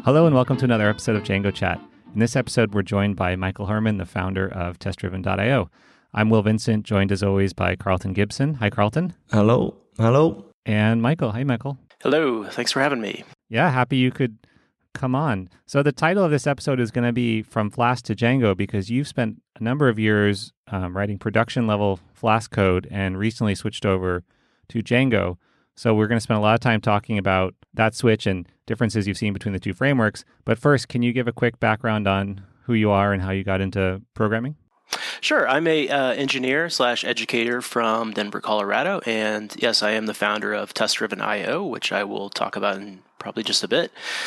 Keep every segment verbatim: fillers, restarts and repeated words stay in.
Hello and welcome to another episode of Django Chat. In this episode, we're joined by Michael Herman, the founder of test driven dot io. I'm Will Vincent, joined as always by Carlton Gibson. Hi, Carlton. Hello. Hello. And Michael. Hi, Michael. Hello. Thanks for having me. Yeah, happy you could come on. So the title of this episode is going to be From Flask to Django because you've spent a number of years um, writing production-level Flask code and recently switched over to Django. So we're going to spend a lot of time talking about that switch and differences you've seen between the two frameworks. But first, can you give a quick background on who you are and how you got into programming? Sure. I'm a uh, engineer slash educator from Denver, Colorado. And yes, I am the founder of test driven dot io, which I will talk about in probably just a bit.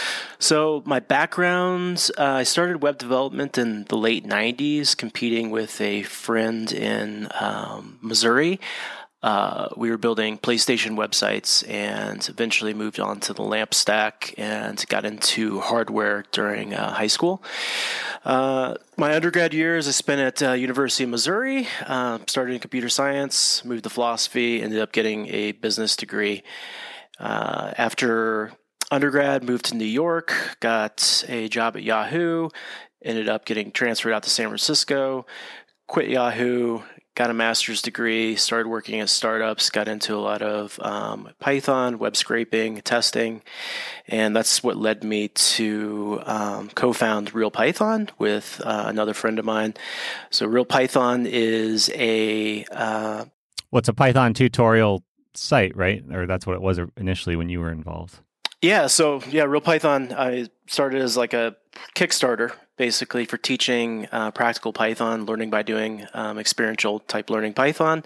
So my background, uh, I started web development in the late nineties, competing with a friend in um, Missouri. Uh, we were building PlayStation websites and eventually moved on to the LAMP stack and got into hardware during uh, high school. Uh, my undergrad years I spent at uh, University of Missouri, uh, started in computer science, moved to philosophy, ended up getting a business degree. Uh, after undergrad, moved to New York, got a job at Yahoo, ended up getting transferred out to San Francisco, quit Yahoo, got a master's degree, started working at startups, got into a lot of um, Python, web scraping, testing, and that's what led me to um, co-found RealPython with uh, another friend of mine. So RealPython is a... Uh, well, it's a Python tutorial site, right? Or that's what it was initially when you were involved. Yeah, so yeah, RealPython, I started as like a Kickstarter, basically for teaching uh, practical Python, learning by doing, um, experiential type learning Python.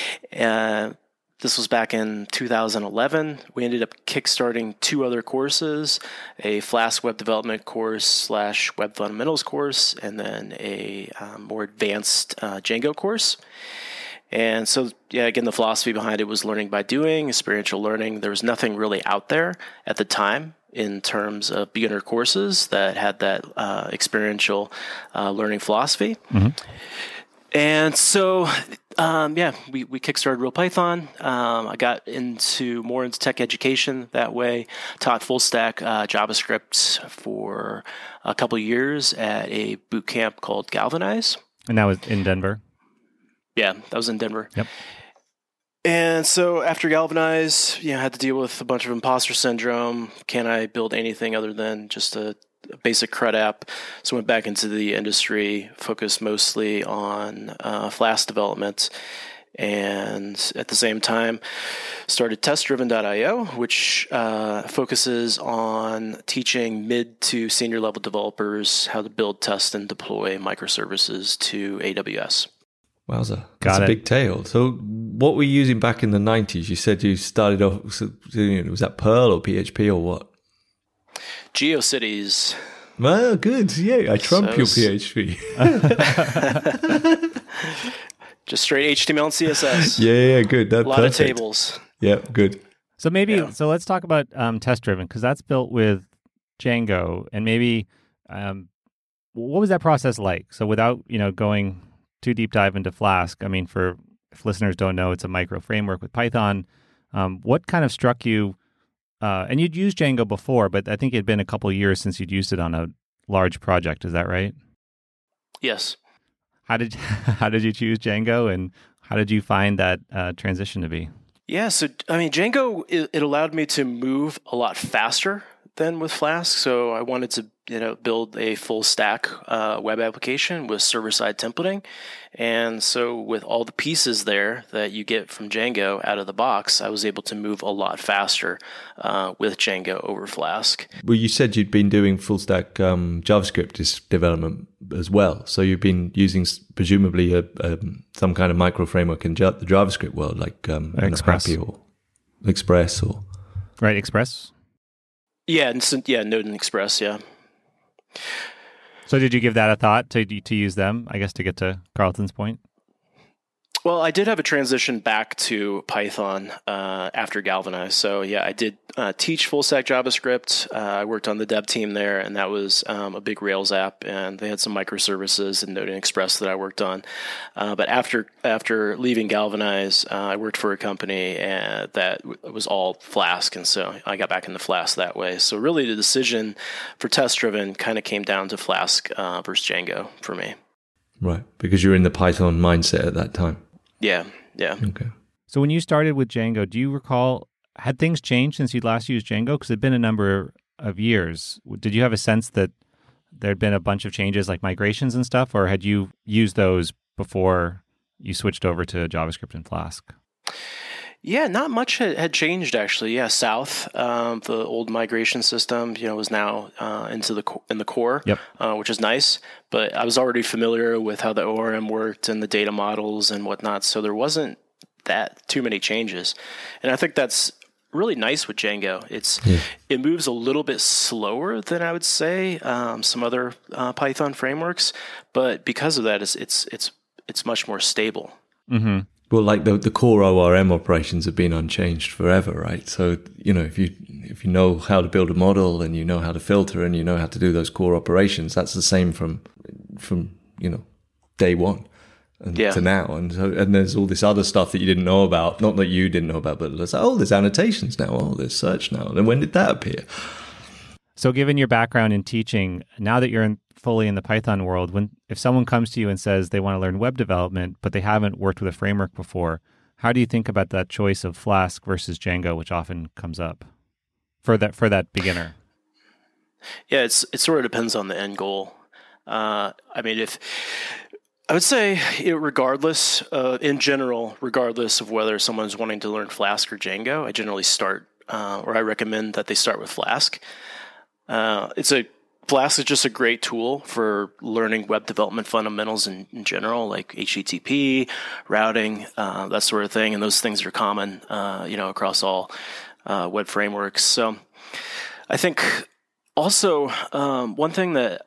Uh, this was back in two thousand eleven. We ended up kickstarting two other courses, a Flask web development course slash web fundamentals course, and then a um, more advanced uh, Django course. And so, yeah, again, the philosophy behind it was learning by doing, experiential learning. There was nothing really out there at the time in terms of beginner courses that had that uh, experiential uh, learning philosophy. Mm-hmm. And so, um, yeah, we, we kickstarted RealPython. Um, I got into more into tech education that way, taught full stack uh, JavaScript for a couple of years at a boot camp called Galvanize. And that was in Denver? Yeah, that was in Denver. Yep. And so after Galvanize, you know, I had to deal with a bunch of imposter syndrome. Can I build anything other than just a, a basic CRUD app? So I went back into the industry, focused mostly on uh, Flask development. And at the same time, started test driven dot io, which uh, focuses on teaching mid to senior level developers how to build, test, and deploy microservices to A W S. Wowza. That's Got a it. big tale. So what were you using back in the nineties? You said you started off, so, was that Perl or P H P or what? GeoCities. Well, good. Yeah, I trump So, your P H P. Just straight H T M L and C S S. yeah, yeah, good. That's a lot perfect. of tables. Yeah, good. So maybe, Yeah. so let's talk about um, test-driven, because that's built with Django. And maybe, um, what was that process like? So without, you know, going too deep dive into Flask, I mean, for if listeners don't know, it's a micro framework with Python. Um, what kind of struck you? Uh, and you'd used Django before, but I think it'd been a couple of years since you'd used it on a large project. Is that right? Yes. How did how did you choose Django, and how did you find that uh, transition to be? Yeah, so, I mean, Django, it, it allowed me to move a lot faster than with Flask. So I wanted to, you know, build a full stack uh, web application with server-side templating. And so with all the pieces there that you get from Django out of the box, I was able to move a lot faster uh, with Django over Flask. Well, you said you'd been doing full stack um, JavaScript dis- development as well. So you've been using s- presumably a, a, some kind of micro framework in ja- the JavaScript world, like um, Express. Happy or Express or... Right, Express? Yeah, and so, yeah, Node and Express, yeah. So did you give that a thought to to use them, I guess, to get to Carlton's point? Well, I did have a transition back to Python uh, after Galvanize. So yeah, I did uh, teach full stack JavaScript. Uh, I worked on the dev team there, and that was um, a big Rails app. And they had some microservices and Node and Express that I worked on. Uh, but after after leaving Galvanize, uh, I worked for a company and that w- was all Flask, and so I got back into Flask that way. So really, the decision for test driven kind of came down to Flask uh, versus Django for me. Right, because you're in the Python mindset at that time. Yeah, yeah. Okay. So when you started with Django, do you recall, had things changed since you'd last used Django? Because it had been a number of years. Did you have a sense that there had been a bunch of changes like migrations and stuff, or had you used those before you switched over to JavaScript and Flask? Yeah, not much had, had changed actually. Yeah, South, um, the old migration system, you know, was now uh, into the co- in the core, yep. uh, which is nice. But I was already familiar with how the O R M worked and the data models and whatnot, so there wasn't that too many changes. And I think that's really nice with Django. It's yeah. It moves a little bit slower than I would say um, some other uh, Python frameworks, but because of that, it's it's it's it's much more stable. Mm-hmm. Well, like the the core O R M operations have been unchanged forever, right? So, you know, if you if you know how to build a model and you know how to filter and you know how to do those core operations, that's the same from from you know day one and yeah. to now. And so, and there's all this other stuff that you didn't know about, not that you didn't know about, but there's oh, there's annotations now, oh, there's search now. And when did that appear? So, given your background in teaching, now that you're in, fully in the Python world, when if someone comes to you and says they want to learn web development, but they haven't worked with a framework before, how do you think about that choice of Flask versus Django, which often comes up for that for that beginner? Yeah, it's it sort of depends on the end goal. Uh, I mean, if I would say, you know, regardless, uh, in general, regardless of whether someone's wanting to learn Flask or Django, I generally start, uh, or I recommend that they start with Flask. Uh, it's a Flask is just a great tool for learning web development fundamentals in, in general, like H T T P, routing, uh, that sort of thing. And those things are common, uh, you know, across all uh, web frameworks. So I think also um, one thing that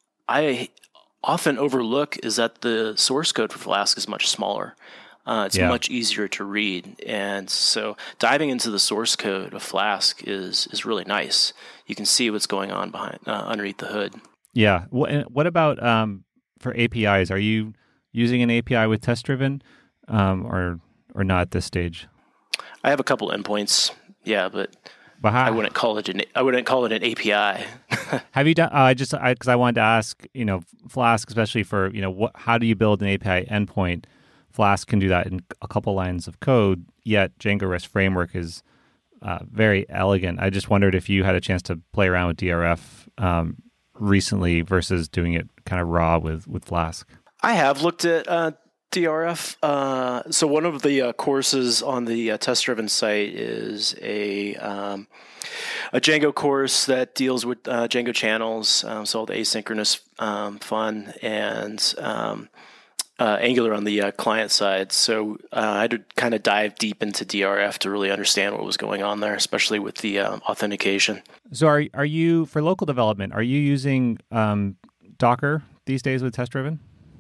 I often overlook is that the source code for Flask is much smaller. Uh, it's yeah. much easier to read. And so diving into the source code of Flask is is really nice. You can see what's going on behind uh, underneath the hood. Yeah. What, what about um, for A P Is? Are you using an A P I with test driven um, or or not at this stage? I have a couple endpoints. Yeah, but, but how, I wouldn't call it an I wouldn't call it an A P I. Have you done? Uh, I just because I, I wanted to ask, you know, Flask, especially for you know, what, how do you build an A P I endpoint? Flask can do that in a couple lines of code, yet Django REST framework is uh, very elegant. I just wondered if you had a chance to play around with D R F um, recently versus doing it kind of raw with, with Flask. I have looked at uh, D R F. Uh, so one of the uh, courses on the uh, test-driven site is a um, a Django course that deals with uh, Django channels, um, so all the asynchronous um, fun and um, Uh, Angular on the uh, client side. So uh, I had to kind of dive deep into D R F to really understand what was going on there, especially with the um, authentication. So are are you, for local development, are you using um, Docker these days with test driven?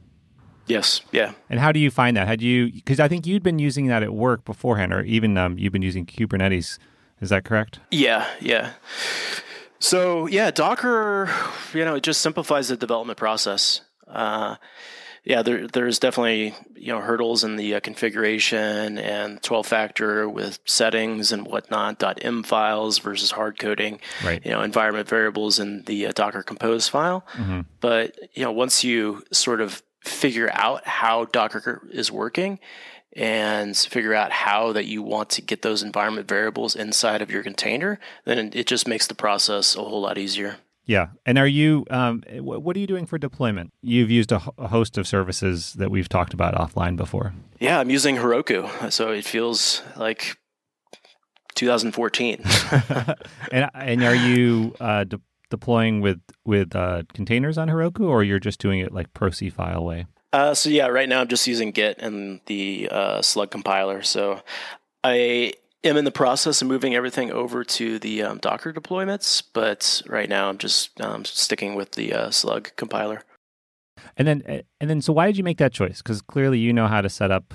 Yes, yeah. And how do you find that? Had you, because I think you'd been using that at work beforehand, or even um, you've been using Kubernetes. Is that correct? Yeah, yeah. So yeah, Docker, you know, it just simplifies the development process. Uh, Yeah, there there's definitely, you know, hurdles in the uh, configuration and twelve factor with settings and whatnot, .m files versus hard coding, right. you know, environment variables in the uh, Docker Compose file. Mm-hmm. But, you know, once you sort of figure out how Docker is working and figure out how that you want to get those environment variables inside of your container, then it just makes the process a whole lot easier. Yeah. And are you, um, what are you doing for deployment? You've used a, a host of services that we've talked about offline before. Yeah, I'm using Heroku. So it feels like two thousand fourteen. and and are you uh, de- deploying with, with uh, containers on Heroku, or you're just doing it like Pro-C file way? Uh, so yeah, right now I'm just using Git and the uh, Slug compiler. So I am in the process of moving everything over to the um, Docker deployments, but right now I'm just um, sticking with the uh, Slug compiler. And then, and then, so why did you make that choice? Because clearly you know how to set up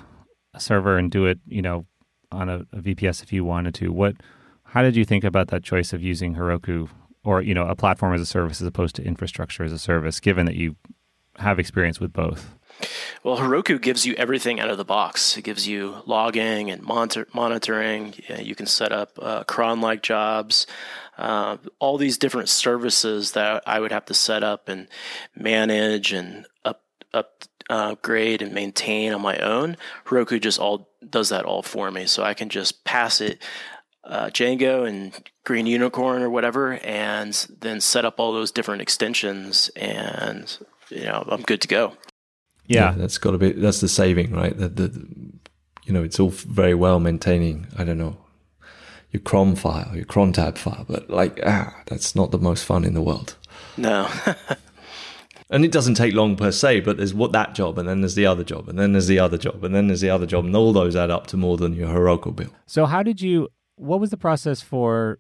a server and do it, you know, on a, a V P S if you wanted to. What, how did you think about that choice of using Heroku or, you know, a platform as a service as opposed to infrastructure as a service, given that you have experience with both? Well, Heroku gives you everything out of the box. It gives you logging and monitor- monitoring. You can set up uh, cron-like jobs, uh, all these different services that I would have to set up and manage and up, up, uh, upgrade and maintain on my own. Heroku just all does that all for me. So I can just pass it uh, Django and Green Unicorn or whatever, and then set up all those different extensions, and you know, I'm good to go. Yeah. yeah, that's got to be that's the saving, right? The, the, the you know, it's all very well maintaining. I don't know your cron file, your cron tab file, but like ah, that's not the most fun in the world. No, and it doesn't take long per se. But there's what that job, and then there's the other job, and then there's the other job, and then there's the other job, and all those add up to more than your Heroku bill. So how did you? What was the process for,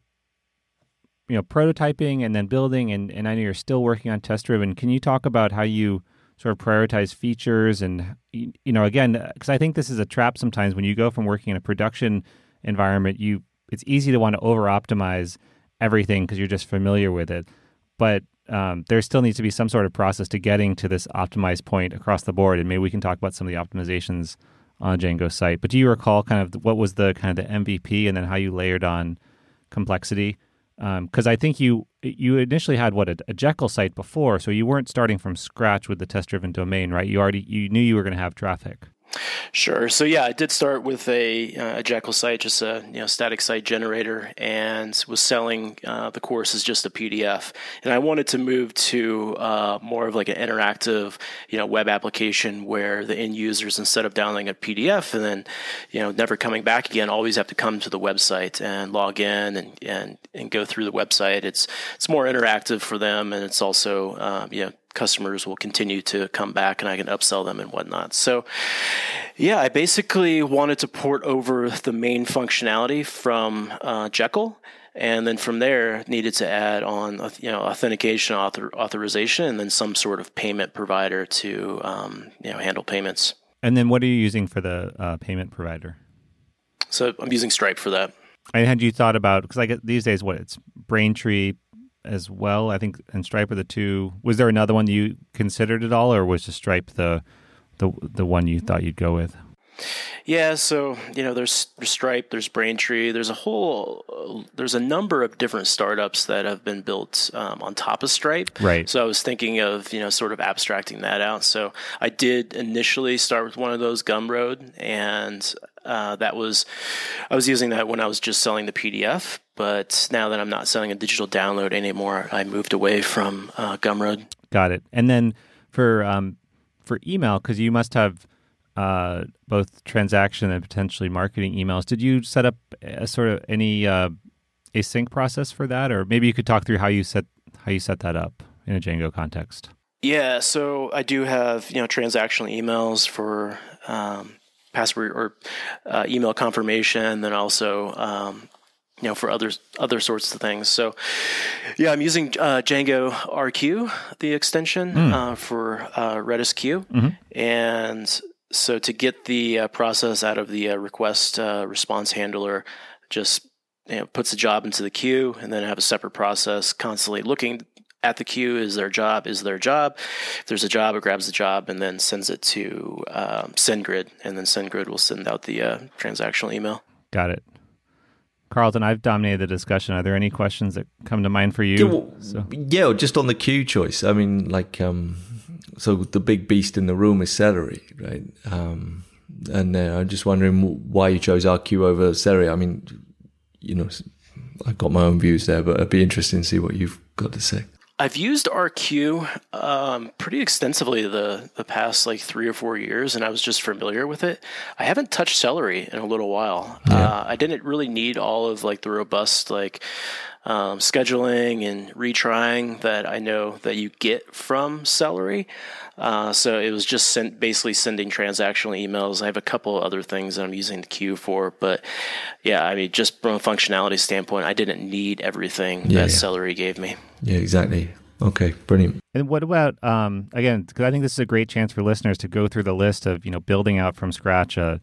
you know, prototyping and then building? And and I know you're still working on test driven. Can you talk about how you sort of prioritize features and, you know, again, because I think this is a trap sometimes when you go from working in a production environment, you it's easy to want to over optimize everything because you're just familiar with it. But um, there still needs to be some sort of process to getting to this optimized point across the board. And maybe we can talk about some of the optimizations on Django's site. But do you recall kind of what was the kind of the M V P and then how you layered on complexity? Because um, I think you you initially had what a, a Jekyll site before, so you weren't starting from scratch with the test-driven domain, right? You already you knew you were going to have traffic. Sure. So yeah, I did start with a, uh, a Jekyll site, just a you know static site generator, and was selling uh, the course as just a P D F. And I wanted to move to uh, more of like an interactive, you know, web application where the end users, instead of downloading a P D F and then, you know, never coming back again, always have to come to the website and log in and and, and go through the website. It's it's more interactive for them, and it's also um, you know. customers will continue to come back and I can upsell them and whatnot. So yeah, I basically wanted to port over the main functionality from uh, Jekyll, and then from there needed to add on you know authentication, author, authorization, and then some sort of payment provider to um, you know handle payments. And then what are you using for the uh, payment provider? So I'm using Stripe for that. And had you thought about, because like these days, what it's Braintree as well, I think, and Stripe are the two. Was there another one you considered at all, or was just Stripe the the the one you thought you'd go with? Yeah, so you know, there's, there's Stripe, there's Braintree, there's a whole, uh, there's a number of different startups that have been built um, on top of Stripe. Right. So I was thinking of you know sort of abstracting that out. So I did initially start with one of those, Gumroad, and uh, that was I was using that when I was just selling the P D F. But now that I'm not selling a digital download anymore, I moved away from uh, Gumroad. Got it. And then for um, for email, because you must have uh, both transaction and potentially marketing emails. Did you set up a sort of any uh, async process for that, or maybe you could talk through how you set how you set that up in a Django context? Yeah, so I do have you know transactional emails for um, password or uh, email confirmation, then also. Um, you know, for other other sorts of things. So, yeah, I'm using uh, Django R Q, the extension mm. uh, for uh, Redis Q, mm-hmm. and so to get the uh, process out of the uh, request uh, response handler, just you know, puts the job into the queue, and then have a separate process constantly looking at the queue. Is their job? Is their job? If there's a job, it grabs the job and then sends it to um, SendGrid, and then SendGrid will send out the uh, transactional email. Got it. Carlton, I've dominated the discussion. Are there any questions that come to mind for you? Yeah, well, so. yeah just on the queue choice. I mean, like, um, so the big beast in the room is Celery, right? Um, and uh, I'm just wondering why you chose R Q over Celery. I mean, you know, I've got my own views there, but it'd be interesting to see what you've got to say. I've used R Q um, pretty extensively the, the past like three or four years, and I was just familiar with it. I haven't touched Celery in a little while. Yeah. Uh, I didn't really need all of like the robust like um, scheduling and retrying that I know that you get from Celery. Uh, so it was just sent, basically sending transactional emails. I have a couple of other things that I'm using the queue for, but yeah, I mean, just from a functionality standpoint, I didn't need everything yeah, that yeah. Celery gave me. Yeah, exactly. Okay, brilliant. And what about, um, again, because I think this is a great chance for listeners to go through the list of, you know, building out from scratch a,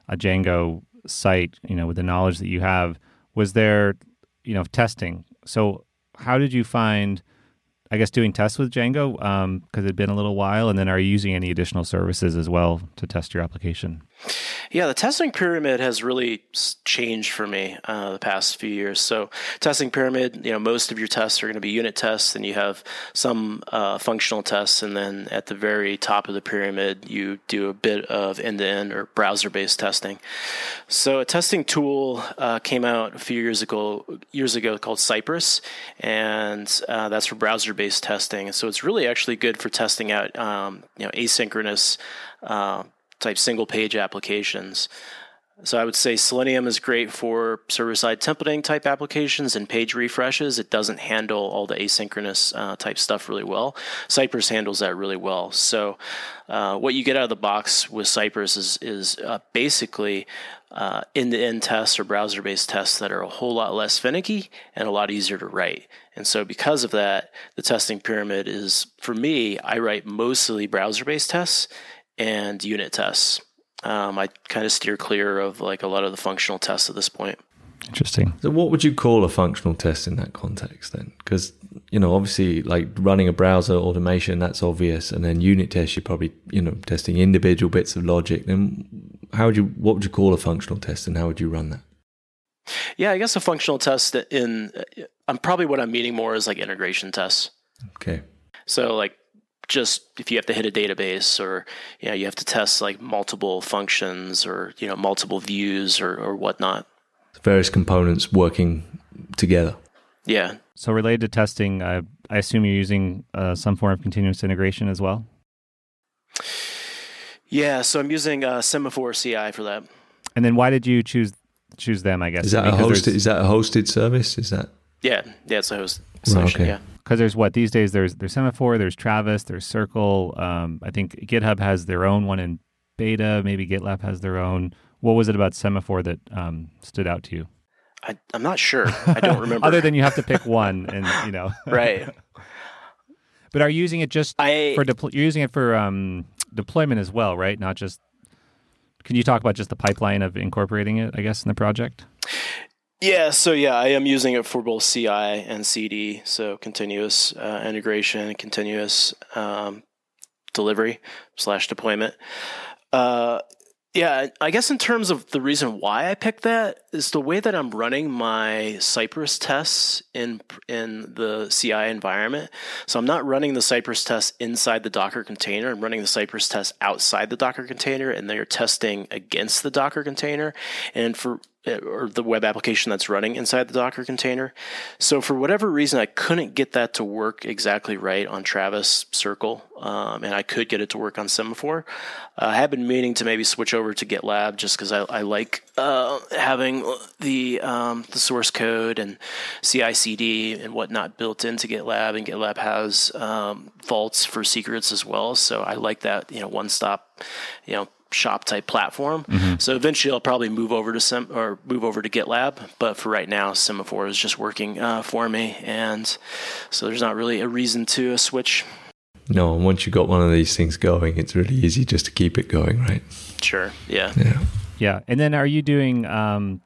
a Django site, you know, with the knowledge that you have, was there, you know, testing? So how did you find, I guess, doing tests with Django, um, because it had been a little while, and then are you using any additional services as well to test your application? Yeah, the testing pyramid has really changed for me uh, the past few years. So testing pyramid, you know, most of your tests are going to be unit tests, and you have some uh, functional tests, and then at the very top of the pyramid, you do a bit of end-to-end or browser-based testing. So a testing tool uh, came out a few years ago, years ago called Cypress, and uh, that's for browser-based testing. And so it's really actually good for testing out, um, you know, asynchronous uh, type single page applications. So I would say Selenium is great for server-side templating type applications and page refreshes. It doesn't handle all the asynchronous uh, type stuff really well. Cypress handles that really well. So uh, what you get out of the box with Cypress is, is uh, basically uh, end-to-end tests or browser-based tests that are a whole lot less finicky and a lot easier to write. And so because of that, the testing pyramid is, for me, I write mostly browser-based tests and unit tests. Um, I kind of steer clear of like a lot of the functional tests at this point. Interesting. So what would you call a functional test in that context then? Because, you know, obviously like running a browser automation, that's obvious. And then unit tests, you're probably, you know, testing individual bits of logic. Then how would you, what would you call a functional test and how would you run that? Yeah, I guess a functional test in, I'm probably what I'm meaning more is like integration tests. Okay. So like, just if you have to hit a database, or you know you have to test like multiple functions or you know multiple views or or whatnot. Various components working together. Yeah. So related to testing, uh, I assume you're using uh, some form of continuous integration as well. Yeah. So I'm using uh, Semaphore C I for that. And then why did you choose choose them? I guess is that a hosted? Is that a hosted service? Is that? Yeah. Yeah. It's a host solution. Okay. Yeah. Because there's what these days there's there's Semaphore, there's Travis, there's Circle. Um, I think GitHub has their own one in beta. Maybe GitLab has their own. What was it about Semaphore that um, stood out to you? I, I'm not sure. I don't remember. Other than you have to pick one, and you know, right. But are you using it just I, for depl- you're using it for um, deployment as well, right? Not just. Can you talk about just the pipeline of incorporating it? I guess in the project. Yeah, so yeah, I am using it for both C I and C D, so continuous uh, integration, continuous um, delivery slash deployment. Uh, yeah, I guess in terms of the reason why I picked that is the way that I'm running my Cypress tests in in the C I environment. So I'm not running the Cypress tests inside the Docker container. I'm running the Cypress tests outside the Docker container, and they're testing against the Docker container. And for or the web application that's running inside the Docker container. So for whatever reason, I couldn't get that to work exactly right on Travis Circle, um, and I could get it to work on Semaphore. Uh, I have been meaning to maybe switch over to GitLab just because I, I like uh, having the um, the source code and C I C D and whatnot built into GitLab, and GitLab has um, vaults for secrets as well. So I like that, you know, one-stop, you know, shop type platform. Mm-hmm. So eventually I'll probably move over to Sem or move over to GitLab, but for right now Semaphore is just working uh, for me, and so there's not really a reason to uh, switch. No, and once you got one of these things going, it's really easy just to keep it going, right? Sure. Yeah. Yeah. Yeah. And then are you doing um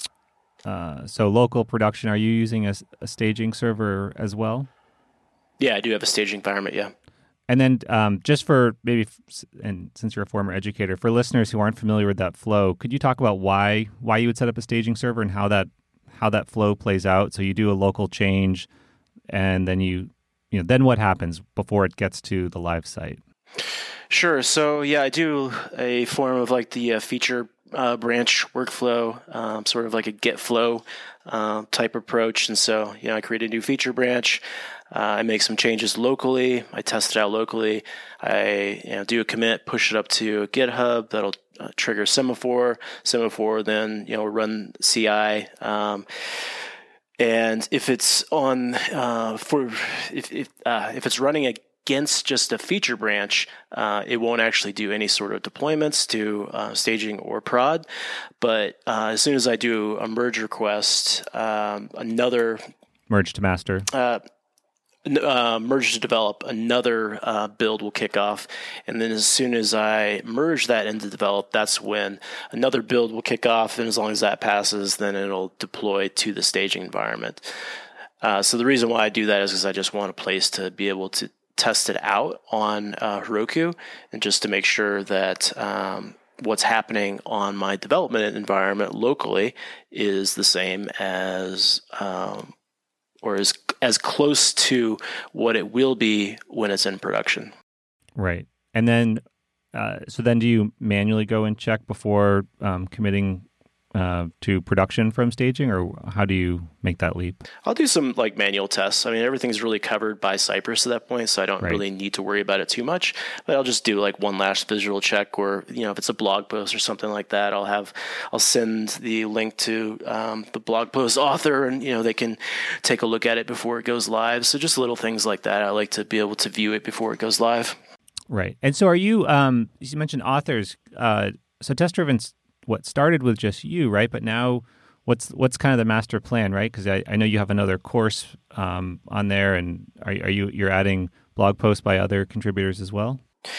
uh so local production, are you using a, a staging server as well? Yeah, I do have a staging environment, yeah. And then um, just for maybe, and since you're a former educator, for listeners who aren't familiar with that flow, could you talk about why why you would set up a staging server and how that how that flow plays out? So you do a local change, and then you you know then what happens before it gets to the live site? Sure. So yeah, I do a form of like the uh, feature uh, branch workflow, um, sort of like a Git flow uh, type approach. And so you know, I create a new feature branch. Uh, I make some changes locally. I test it out locally. I you know, do a commit, push it up to GitHub. That'll uh, trigger Semaphore. Semaphore then you know run C I. Um, and if it's on uh, for if if, uh, if it's running against just a feature branch, uh, it won't actually do any sort of deployments to uh, staging or prod. But uh, as soon as I do a merge request, um, another merge to master. Uh, uh, merge to develop, another uh, build will kick off. And then as soon as I merge that into develop, that's when another build will kick off. And as long as that passes, then it'll deploy to the staging environment. Uh, so the reason why I do that is because I just want a place to be able to test it out on uh, Heroku, and just to make sure that um, what's happening on my development environment locally is the same as um, or is as close to what it will be when it's in production. Right. And then, uh, so then do you manually go and check before um, committing uh, to production from staging, or how do you make that leap? I'll do some like manual tests. I mean, everything's really covered by Cypress at that point, so I don't right. really need to worry about it too much. But I'll just do like one last visual check, or you know, if it's a blog post or something like that, I'll have I'll send the link to um, the blog post author, and you know, they can take a look at it before it goes live. So just little things like that. I like to be able to view it before it goes live. Right. And so, are you? Um, you mentioned authors. Uh, so Test Driven's what started with just you, right? But now, what's what's kind of the master plan, right? Because I, I know you have another course um, on there, and are, are you you're adding blog posts by other contributors as well?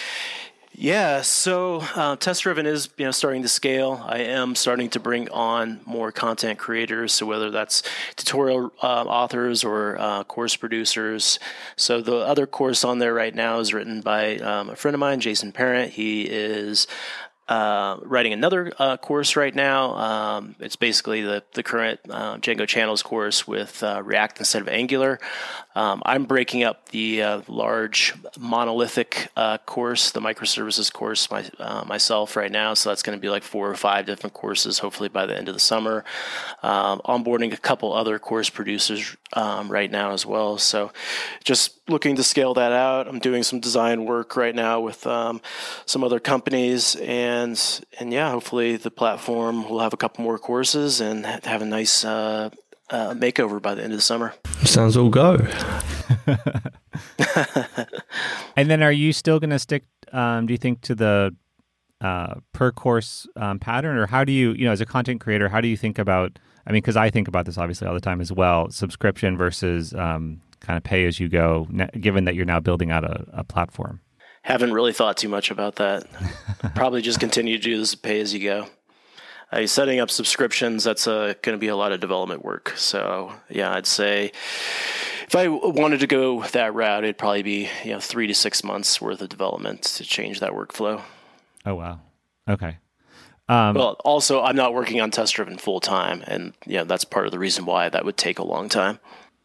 Yeah, so uh, Test Driven is you know starting to scale. I am starting to bring on more content creators, so whether that's tutorial uh, authors or uh, course producers. So the other course on there right now is written by um, a friend of mine, Jason Parent. He is Uh, writing another uh, course right now. Um, it's basically the the current uh, Django Channels course with uh, React instead of Angular. Um, I'm breaking up the uh, large monolithic uh, course, the microservices course, my, uh, myself right now. So that's going to be like four or five different courses, hopefully by the end of the summer. Um, onboarding a couple other course producers um, right now as well. So just looking to scale that out. I'm doing some design work right now with um, some other companies, and and yeah, hopefully the platform will have a couple more courses and have a nice uh, uh, makeover by the end of the summer. Sounds all go. And then, are you still going to stick? Um, do you think to the uh, per course um, pattern, or how do you, you know, as a content creator, how do you think about? I mean, because I think about this obviously all the time as well: subscription versus um, kind of pay as you go. Given that you're now building out a, a platform. Haven't really thought too much about that. Probably just continue to do this pay as you go. Uh, setting up subscriptions, that's uh, going to be a lot of development work. So yeah, I'd say if I wanted to go that route, it'd probably be you know three to six months worth of development to change that workflow. Oh wow, okay. Um, well, also I'm not working on Test Driven full time, and yeah, that's part of the reason why that would take a long time.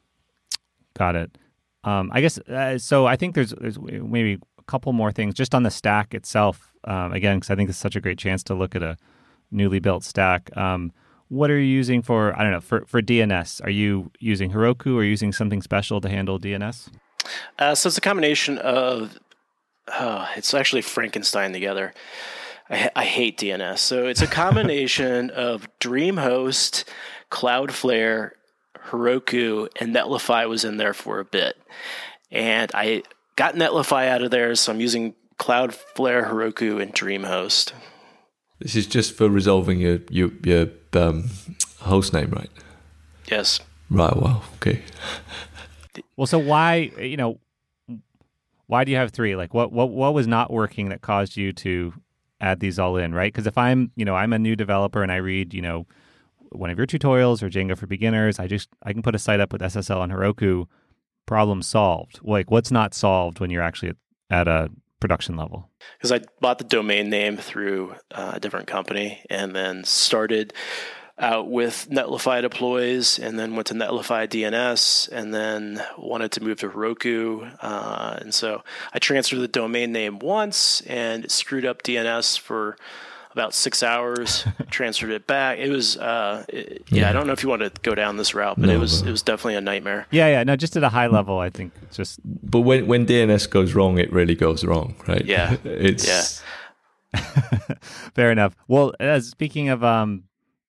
Got it. Um, I guess uh, so. I think there's there's maybe a couple more things just on the stack itself. Um, again, because I think it's such a great chance to look at a newly built stack. Um, what are you using for? I don't know for for D N S. Are you using Heroku or using something special to handle D N S? Uh, so it's a combination of. Uh, it's actually Frankenstein together. I, I hate D N S. So it's a combination of DreamHost, Cloudflare, Heroku, and Netlify was in there for a bit. And I got Netlify out of there, so I'm using Cloudflare, Heroku, and DreamHost. This is just for resolving your your, your um, host name, right? Yes. Right, wow, okay. Well, so why, you know, why do you have three? Like, what what what was not working that caused you to add these all in, right? Because if I'm, you know, I'm a new developer and I read, you know, one of your tutorials or Django for Beginners, I just, I can put a site up with S S L on Heroku, problem solved. Like, what's not solved when you're actually at, at a production level? Because I bought the domain name through uh, a different company and then started out with Netlify deploys and then went to Netlify D N S and then wanted to move to Heroku. Uh, and so I transferred the domain name once and screwed up D N S for about six hours, transferred it back. It was, uh, it, yeah, yeah, I don't know if you want to go down this route, but no, it was, but... it was definitely a nightmare. Yeah, yeah, no, just at a high level, I think it's just. But when when D N S goes wrong, it really goes wrong, right? Yeah, it's yeah. Fair enough. Well, uh, speaking of um,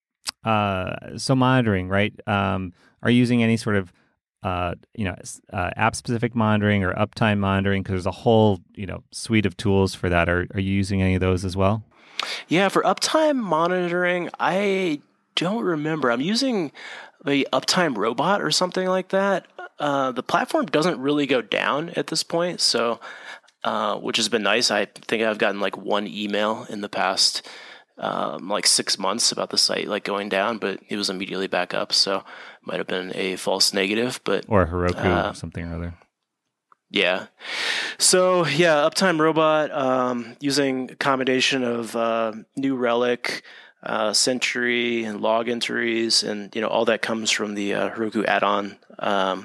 uh, so monitoring, right? Um, are you using any sort of uh, you know, uh, app-specific monitoring or uptime monitoring? Because there's a whole, you know, suite of tools for that. Are are you using any of those as well? Yeah, for uptime monitoring, I don't remember. I'm using the Uptime Robot or something like that. uh, the platform doesn't really go down at this point, so uh, which has been nice. I think I've gotten like one email in the past um, like six months about the site like going down, but it was immediately back up. So might have been a false negative, but or Heroku uh, or something or other. Yeah. So yeah, Uptime Robot um, using a combination of uh, New Relic, uh, Sentry, and log entries, and you know all that comes from the uh, Heroku add-on, um,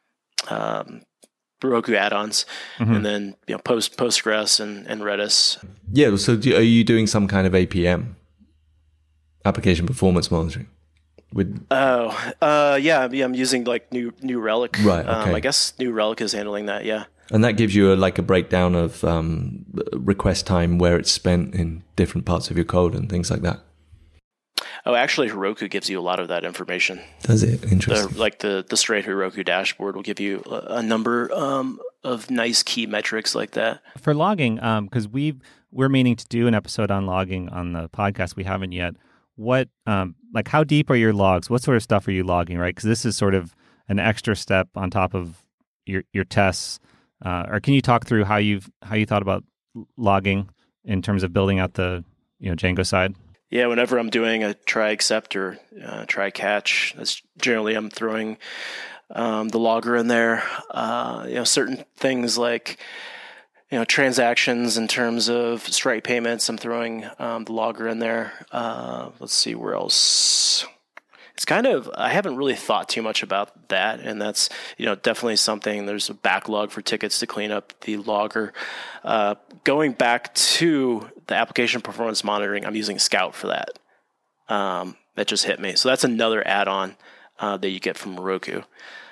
um, Heroku add-ons, mm-hmm. and then you know Post Postgres and, and Redis. Yeah. So do, are you doing some kind of A P M, application performance monitoring? With oh uh yeah yeah I'm using like new new relic, right okay. um, I guess New Relic is handling that, yeah, and that gives you a, like a breakdown of um request time, where it's spent in different parts of your code and things like that. Oh, actually Heroku gives you a lot of that information. Does it? Interesting. The, like the the straight Heroku dashboard will give you a, a number um of nice key metrics like that for logging, um because we we're meaning to do an episode on logging on the podcast. We haven't yet. What, um, like, how deep are your logs? What sort of stuff are you logging, right? Because this is sort of an extra step on top of your your tests. Uh, or can you talk through how you've how you thought about logging in terms of building out the you know Django side? Yeah, whenever I'm doing a try accept or uh, try catch, that's generally I'm throwing um, the logger in there. Uh, you know, certain things like you know, transactions in terms of Stripe payments, I'm throwing um, the logger in there. Uh, let's see where else. It's kind of, I haven't really thought too much about that. And that's, you know, definitely something, there's a backlog for tickets to clean up the logger. Uh, going back to the application performance monitoring, I'm using Scout for that. Um, that just hit me. So that's another add-on uh, that you get from Heroku.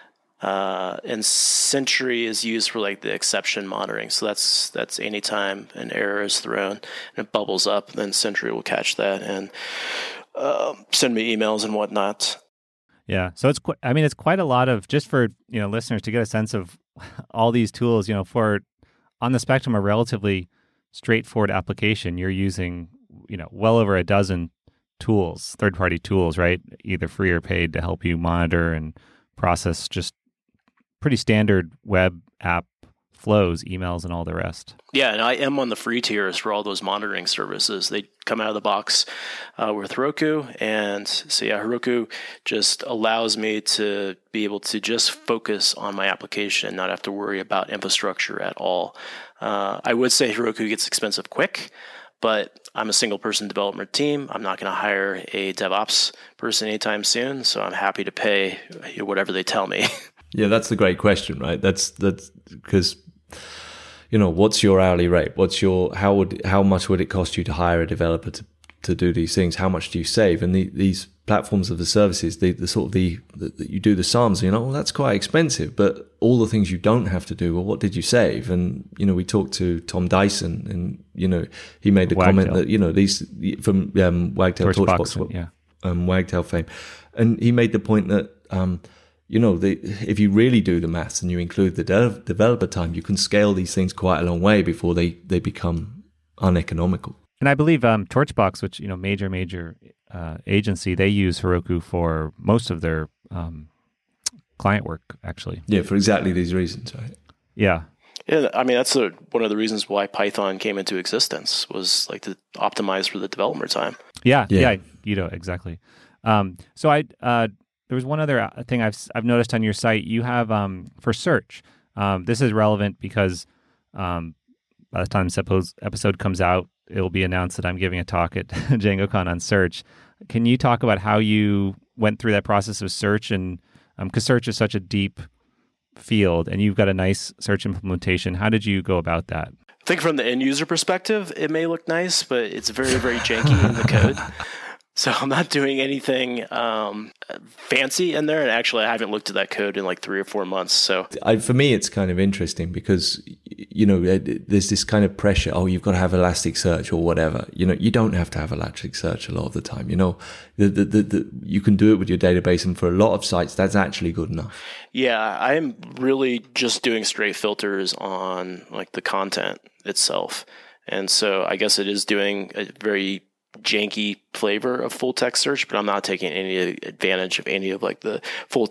Uh, and Sentry is used for like the exception monitoring. So that's that's anytime an error is thrown and it bubbles up, then Sentry will catch that and uh, send me emails and whatnot. Yeah. So it's, qu- I mean, it's quite a lot of, just for, you know, listeners to get a sense of all these tools, you know, for on the spectrum, a relatively straightforward application, you're using, you know, well over a dozen tools, third-party tools, right? Either free or paid to help you monitor and process just pretty standard web app flows, emails, and all the rest. Yeah, and I am on the free tiers for all those monitoring services. They come out of the box uh, with Heroku. And so, yeah, Heroku just allows me to be able to just focus on my application and not have to worry about infrastructure at all. Uh, I would say Heroku gets expensive quick, but I'm a single-person development team. I'm not going to hire a DevOps person anytime soon, so I'm happy to pay whatever they tell me. Yeah, that's the great question, right? That's that's because, you know, what's your hourly rate? What's your how would how much would it cost you to hire a developer to, to do these things? How much do you save? And the, these platforms of the services, the, the sort of the, the you do the sums, you know, well, that's quite expensive, but all the things you don't have to do, well, what did you save? And, you know, we talked to Tom Dyson and, you know, he made the Wagtail. comment that, you know, these from um, Wagtail Torchbox, Torchbox, yeah. um, Wagtail fame. And he made the point that, um, you know, the, if you really do the maths and you include the de- developer time, you can scale these things quite a long way before they, they become uneconomical. And I believe um, Torchbox, which, you know, major, major uh, agency, they use Heroku for most of their um, client work, actually. Yeah, for exactly these reasons, right? Yeah. Yeah, I mean, that's a, one of the reasons why Python came into existence, was like to optimize for the development time. Yeah, yeah, Yeah. you know, exactly. Um, so I... Uh, There was one other thing I've I've noticed on your site. You have um, for search. Um, this is relevant because um, by the time this episode comes out, it'll be announced that I'm giving a talk at DjangoCon on search. Can you talk about how you went through that process of search? And because um, search is such a deep field, and you've got a nice search implementation. How did you go about that? I think from the end user perspective, it may look nice, but it's very, very janky in the code. So I'm not doing anything um, fancy in there. And actually, I haven't looked at that code in like three or four months. So I, for me, it's kind of interesting because, you know, there's this kind of pressure. Oh, you've got to have Elasticsearch or whatever. You know, you don't have to have Elasticsearch a lot of the time. You know, the, the, the, the, you can do it with your database. And for a lot of sites, that's actually good enough. Yeah, I'm really just doing straight filters on like the content itself. And so I guess it is doing a very janky flavor of full text search, but I'm not taking any advantage of any of like the full text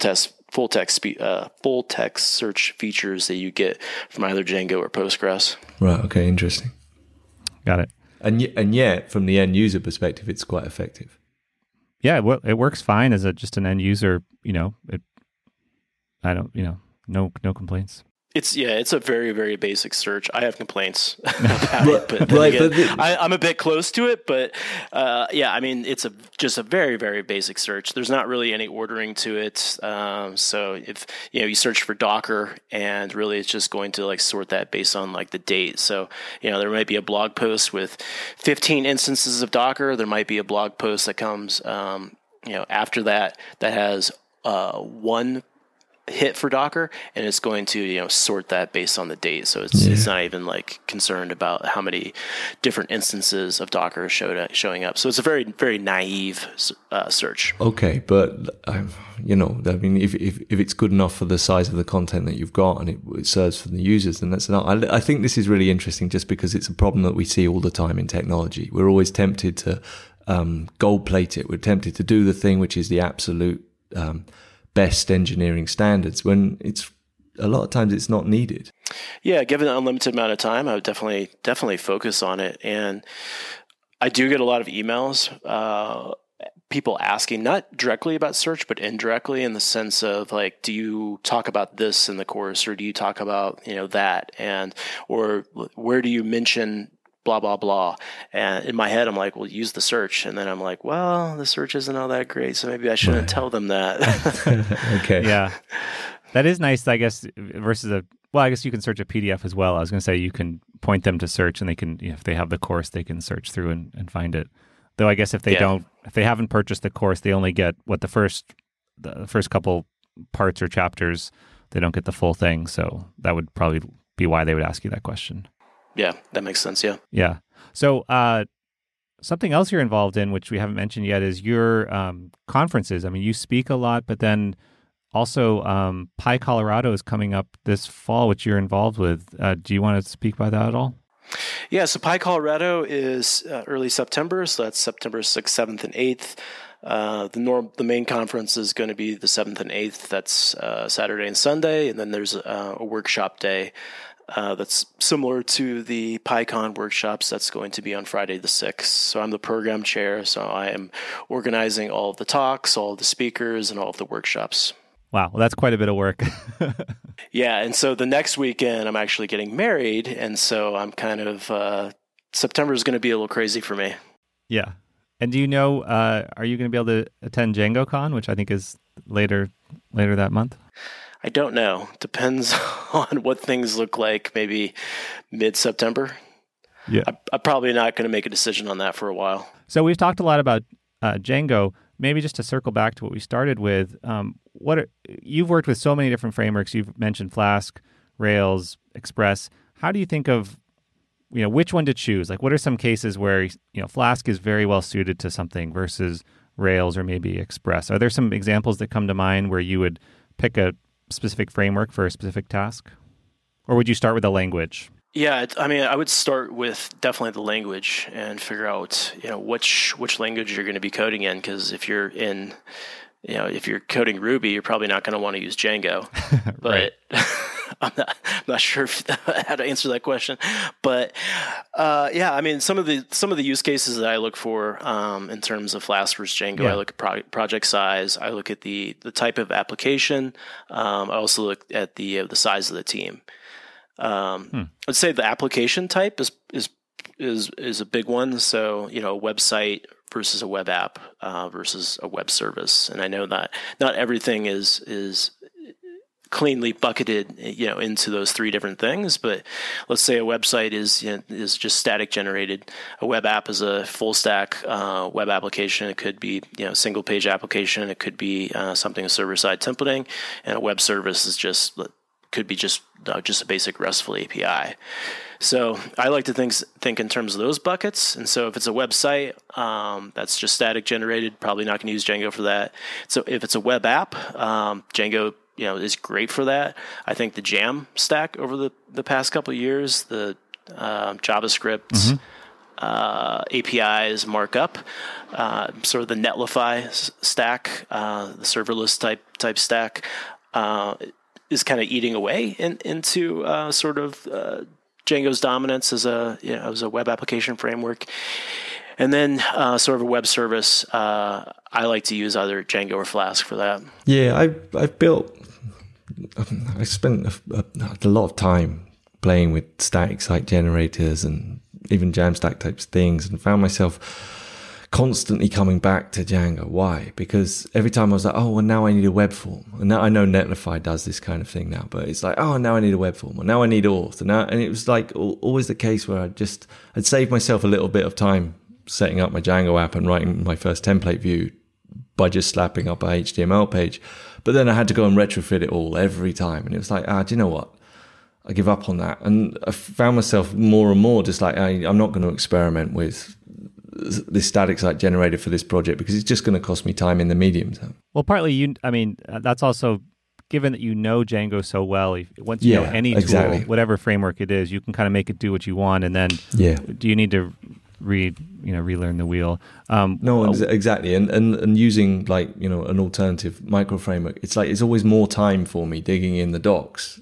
full text spe- uh, full text search features that you get from either Django or Postgres. Right. Okay. Interesting. Got it. And y- and yet, from the end user perspective, it's quite effective. Yeah, well, it works fine as a just an end user. You know, it. I don't. You know, no no complaints. It's yeah, it's a very very basic search. I have complaints about right, it, but, then right, again, but the, I, I'm a bit close to it. But uh, yeah, I mean, it's a just a very very basic search. There's not really any ordering to it. Um, so if you know you search for Docker, and really it's just going to like sort that based on like the date. So you know there might be a blog post with fifteen instances of Docker. There might be a blog post that comes um, you know after that that has uh, one hit for Docker, and it's going to you know sort that based on the date. So it's yeah. it's not even like concerned about how many different instances of Docker showed showing up. So it's a very very naive uh, search. Okay, but um, you know, I mean, if, if if it's good enough for the size of the content that you've got, and it, it serves for the users, then that's enough. I, I think this is really interesting, just because it's a problem that we see all the time in technology. We're always tempted to um, gold plate it. We're tempted to do the thing which is the absolute um, best engineering standards, when it's a lot of times it's not needed. Yeah, given an unlimited amount of time, I would definitely definitely focus on it. And I do get a lot of emails, uh, people asking not directly about search, but indirectly in the sense of like, do you talk about this in the course, or do you talk about you know that, and or where do you mention blah, blah, blah. And in my head, I'm like, well, use the search. And then I'm like, well, the search isn't all that great, so maybe I shouldn't right. tell them that. Okay. Yeah. That is nice, I guess, versus a, well, I guess you can search a P D F as well. I was going to say you can point them to search, and they can, you know, if they have the course, they can search through and, and find it. Though I guess if they yeah. don't, if they haven't purchased the course, they only get what the first, the first couple parts or chapters, they don't get the full thing. So that would probably be why they would ask you that question. Yeah, that makes sense. Yeah. Yeah. So uh, something else you're involved in, which we haven't mentioned yet, is your um, conferences. I mean, you speak a lot, but then also um, Pi Colorado is coming up this fall, which you're involved with. Uh, do you want to speak by that at all? Yeah. So Pi Colorado is uh, early September. So that's September sixth, seventh, and eighth. Uh, the norm, the main conference is going to be the seventh and eighth. That's uh, Saturday and Sunday. And then there's uh, a workshop day Uh, that's similar to the PyCon workshops. That's going to be on Friday the sixth. So I'm the program chair, so I am organizing all of the talks, all of the speakers, and all of the workshops. Wow, well, that's quite a bit of work. Yeah, and so the next weekend I'm actually getting married, and so I'm kind of, uh, September is going to be a little crazy for me. Yeah. And do you know, uh, are you going to be able to attend DjangoCon, which I think is later later that month? I don't know. Depends on what things look like, maybe mid-September. Yeah. I, I'm probably not going to make a decision on that for a while. So we've talked a lot about uh, Django. Maybe just to circle back to what we started with, um, what are, you've worked with so many different frameworks. You've mentioned Flask, Rails, Express. How do you think of, you know, which one to choose? Like, what are some cases where, you know, Flask is very well suited to something versus Rails or maybe Express? Are there some examples that come to mind where you would pick a specific framework for a specific task? Or would you start with a language? Yeah, I mean, I would start with definitely the language and figure out, you know, which which language you're going to be coding in. Because if you're in, you know, if you're coding Ruby, you're probably not going to want to use Django. But I'm not I'm not sure if, how to answer that question. But uh, yeah, I mean, some of the some of the use cases that I look for um, in terms of Flask versus Django, yeah. I look at pro- project size. I look at the the type of application. Um, I also look at the uh, the size of the team. Um, hmm. I'd say the application type is, is, is, is a big one. So, you know, a website versus a web app, uh, versus a web service. And I know that not everything is, is cleanly bucketed, you know, into those three different things, but let's say a website is, you know, is just static generated. A web app is a full stack, uh, web application. It could be, you know, single page application. It could be, uh, something with server side templating, and a web service is just, could be just uh, just a basic RESTful A P I. So I like to think think in terms of those buckets. And so if it's a website um, that's just static generated, probably not going to use Django for that. So if it's a web app, um, Django you know is great for that. I think the Jam stack over the, the past couple of years, the uh, JavaScript, mm-hmm. uh, A P Is, markup, uh, sort of the Netlify stack, uh, the serverless type type stack. uh, is kind of eating away in, into uh, sort of uh, Django's dominance as a you know, as a web application framework. And then uh, sort of a web service, uh, I like to use either Django or Flask for that. Yeah, I I've built. I spent a, a, a lot of time playing with static site generators and even Jamstack types of things, and found myself constantly coming back to Django. Why? Because every time I was like, oh, well, now I need a web form. And now I know Netlify does this kind of thing now, but it's like, oh, now I need a web form. Or now I need auth. And, now, and it was like always the case where I just, I'd save myself a little bit of time setting up my Django app and writing my first template view by just slapping up a H T M L page. But then I had to go and retrofit it all every time. And it was like, ah, do you know what? I give up on that. And I found myself more and more just like, I, I'm not going to experiment with this static site generator for this project because it's just going to cost me time in the medium term. Well, partly you, I mean, that's also given that you know Django so well. If, once you yeah, know any exactly. tool, whatever framework it is, you can kind of make it do what you want. And then, yeah. do you need to read, you know, relearn the wheel? Um, no, well, exactly. And, and and using like you know an alternative micro framework, it's like it's always more time for me digging in the docs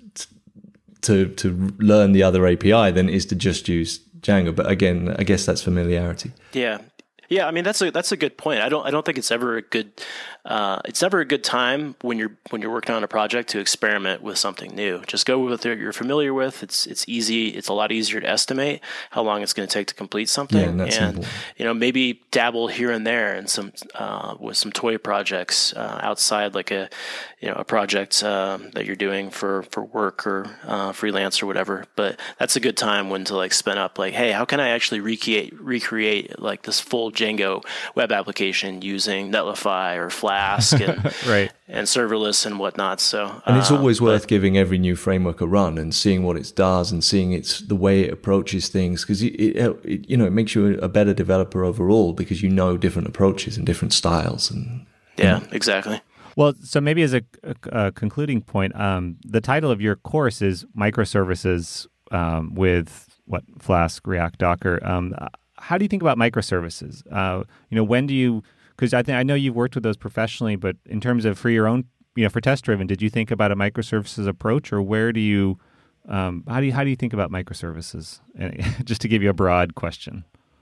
to to learn the other A P I than it is to just use Django. But again, I guess that's familiarity. Yeah. Yeah, I mean that's a that's a good point. I don't I don't think it's ever a good uh, it's never a good time when you're when you're working on a project to experiment with something new. Just go with what you're familiar with. It's it's easy. It's a lot easier to estimate how long it's going to take to complete something. Yeah, and that's and simple. You know, maybe dabble here and there in some uh, with some toy projects uh, outside like a you know a project um, that you're doing for for work or uh, freelance or whatever. But that's a good time when to like spin up like, hey, how can I actually recreate recreate like this full Django web application using Netlify or Flask and, right. and serverless and whatnot. So, and it's always uh, worth but, giving every new framework a run and seeing what it does and seeing its the way it approaches things because it, it, it, you know it makes you a better developer overall because you know different approaches and different styles and yeah, know. exactly. Well, so maybe as a, a, a concluding point, um, the title of your course is Microservices um, with what Flask, React, Docker. Um, How do you think about microservices? Uh, you know, when do you? Because I think I know you've worked with those professionally, but in terms of for your own, you know, for test driven, did you think about a microservices approach, or where do you? Um, how do you how do you think about microservices? Just to give you a broad question.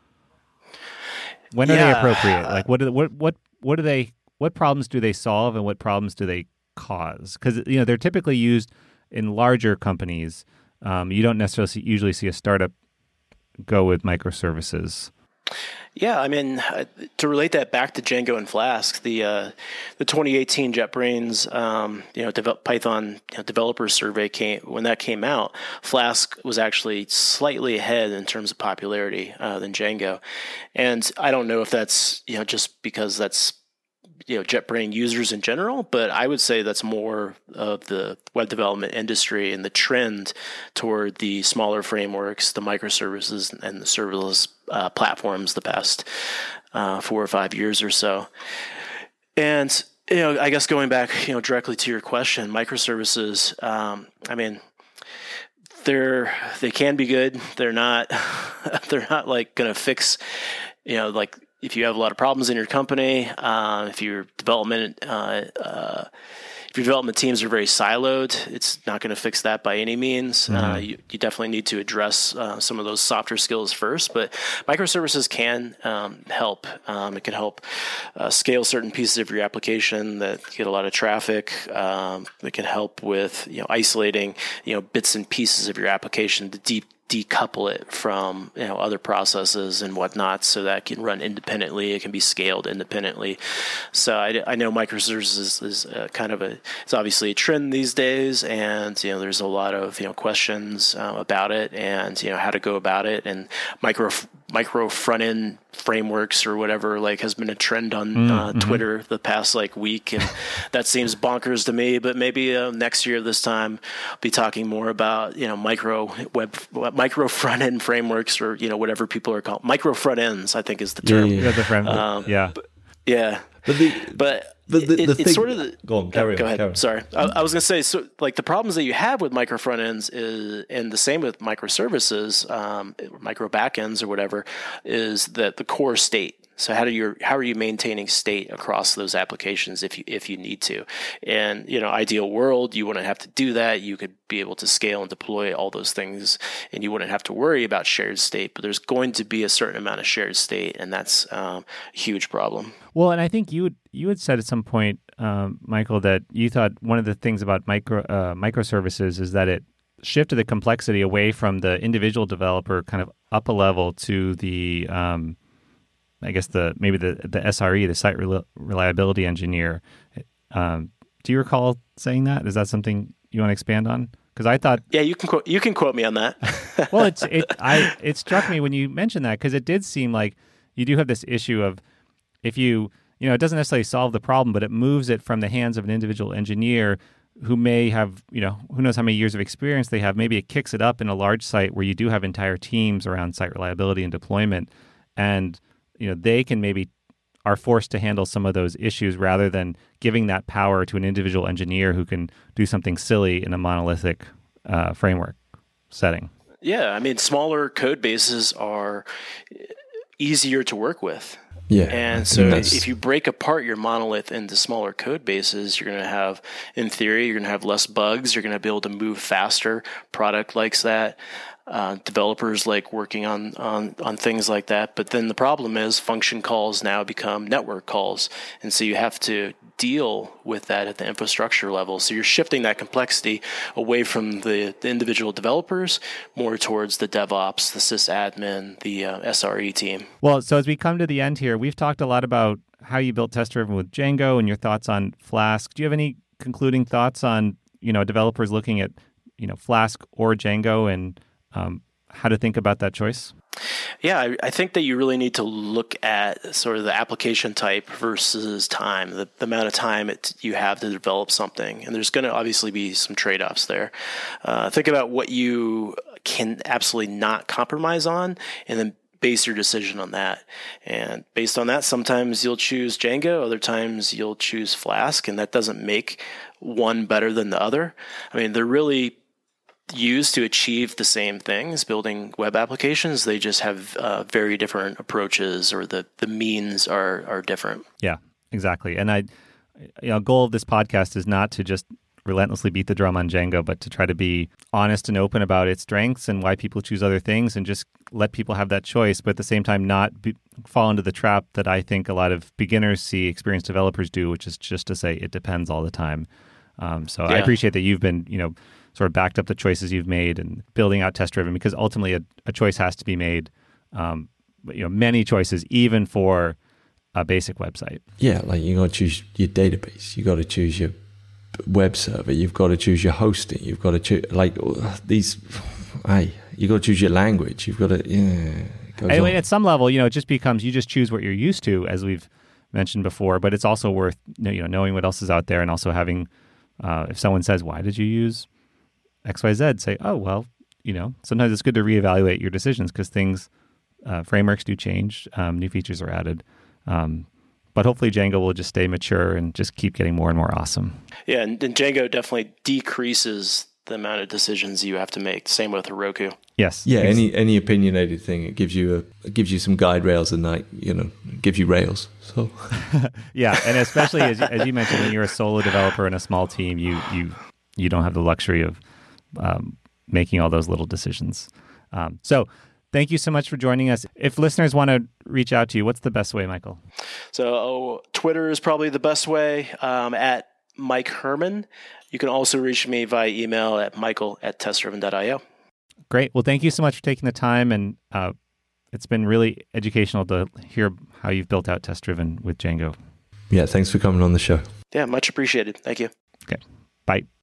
When are yeah. they appropriate? Like, what do, what what what do they? What problems do they solve, and what problems do they cause? Because you know they're typically used in larger companies. Um, you don't necessarily see, usually see a startup go with microservices. Yeah, I mean, uh, to relate that back to Django and Flask, the uh, the twenty eighteen JetBrains, um, you know, develop, Python you know, developer survey came when that came out. Flask was actually slightly ahead in terms of popularity uh, than Django, and I don't know if that's you know just because that's you know JetBrains users in general, but I would say that's more of the web development industry and the trend toward the smaller frameworks, the microservices, and the serverless uh, platforms the past uh, four or five years or so. And you know, I guess going back, you know, directly to your question, microservices. Um, I mean, they're they can be good. They're not. They're not like going to fix. You know, like. If you have a lot of problems in your company, uh, if your development uh, uh, if your development teams are very siloed, it's not going to fix that by any means. Mm-hmm. Uh, you, you definitely need to address uh, some of those softer skills first. But microservices can um, help. Um, it can help uh, scale certain pieces of your application that get a lot of traffic. Um, it can help with you know isolating you know bits and pieces of your application to deep. decouple it from you know other processes and whatnot, so that it can run independently. It can be scaled independently. So I, I know microservices is, is uh, kind of a it's obviously a trend these days, and you know there's a lot of you know questions uh, about it and you know how to go about it. And micro micro front end frameworks or whatever like has been a trend on mm, uh, mm-hmm. Twitter the past like week, and that seems bonkers to me. But maybe uh, next year this time I'll be talking more about you know micro web micro front end frameworks or you know whatever people are called micro front ends. I think is the term. Yeah, yeah, the front, um, yeah. But, yeah. But the, but but the, it, the it's thing, sort of the, go on, carry oh, go on, ahead. carry on. Sorry, I, I was going to say so. Like the problems that you have with micro front ends is, and the same with microservices, um, micro backends or whatever, is that the core state. So how do you how are you maintaining state across those applications if you if you need to? And you know, ideal world, you wouldn't have to do that. You could be able to scale and deploy all those things, and you wouldn't have to worry about shared state. But there's going to be a certain amount of shared state, and that's um, a huge problem. Well, and I think you would, you had said at some point, um, Michael, that you thought one of the things about micro uh, microservices is that it shifted the complexity away from the individual developer kind of up a level to the um, I guess the maybe the, the S R E, the site rel- reliability engineer. Um, do you recall saying that? Is that something you want to expand on? Because I thought, yeah, you can quote you can quote me on that. well, it's it I it struck me when you mentioned that, because it did seem like you do have this issue of if you you know it doesn't necessarily solve the problem, but it moves it from the hands of an individual engineer who may have, you know, who knows how many years of experience they have. Maybe it kicks it up in a large site where you do have entire teams around site reliability and deployment, and you know, they can maybe are forced to handle some of those issues rather than giving that power to an individual engineer who can do something silly in a monolithic uh, framework setting. Yeah, I mean, smaller code bases are easier to work with. Yeah. And so if you break apart your monolith into smaller code bases, you're going to have, in theory, you're going to have less bugs. You're going to be able to move faster. Product likes that. Uh, developers like working on, on, on things like that. But then the problem is function calls now become network calls. And so you have to deal with that at the infrastructure level. So you're shifting that complexity away from the, the individual developers more towards the DevOps, the sysadmin, the uh, S R E team. Well, so as we come to the end here, we've talked a lot about how you built test-driven with Django and your thoughts on Flask. Do you have any concluding thoughts on, you know, developers looking at, you know, Flask or Django and um, how to think about that choice? Yeah, I, I think that you really need to look at sort of the application type versus time, the, the amount of time it, you have to develop something. And there's going to obviously be some trade-offs there. Uh, think about what you can absolutely not compromise on, and then base your decision on that. And based on that, sometimes you'll choose Django, other times you'll choose Flask, and that doesn't make one better than the other. I mean, they're really used to achieve the same things, building web applications. They just have uh, very different approaches, or the, the means are are different. Yeah, exactly. And I, you know, goal of this podcast is not to just relentlessly beat the drum on Django, but to try to be honest and open about its strengths and why people choose other things, and just let people have that choice, but at the same time not be, fall into the trap that I think a lot of beginners see experienced developers do, which is just to say it depends all the time. Um, so yeah. I appreciate that you've been, you know, sort of backed up the choices you've made and building out test-driven, because ultimately a, a choice has to be made. Um, you know, many choices, even for a basic website. Yeah, like you got to choose your database, you got to choose your web server, you've got to choose your hosting, you've got to choose like these. Hey, you got to choose your language. You've got to yeah. Anyway, at some level, you know, it just becomes you just choose what you're used to, as we've mentioned before. But it's also worth you know knowing what else is out there, and also having uh, if someone says, "Why did you use X Y Z?" say, "Oh, well, you know, sometimes it's good to reevaluate your decisions because things, uh, frameworks do change, um, new features are added." Um, but hopefully Django will just stay mature and just keep getting more and more awesome. Yeah, and, and Django definitely decreases the amount of decisions you have to make. Same with Heroku. Yes. Yeah. Any any opinionated thing, it gives you a it gives you some guide rails and like you know gives you rails. So. Yeah, and especially as as you mentioned, when you're a solo developer in a small team, you you you don't have the luxury of um, making all those little decisions. Um, so. Thank you so much for joining us. If listeners want to reach out to you, what's the best way, Michael? So oh, Twitter is probably the best way, um, at Mike Herman. You can also reach me via email at michael at testdriven dot io. Great. Well, thank you so much for taking the time. And uh, it's been really educational to hear how you've built out TestDriven with Django. Yeah, thanks for coming on the show. Yeah, much appreciated. Thank you. Okay. Bye.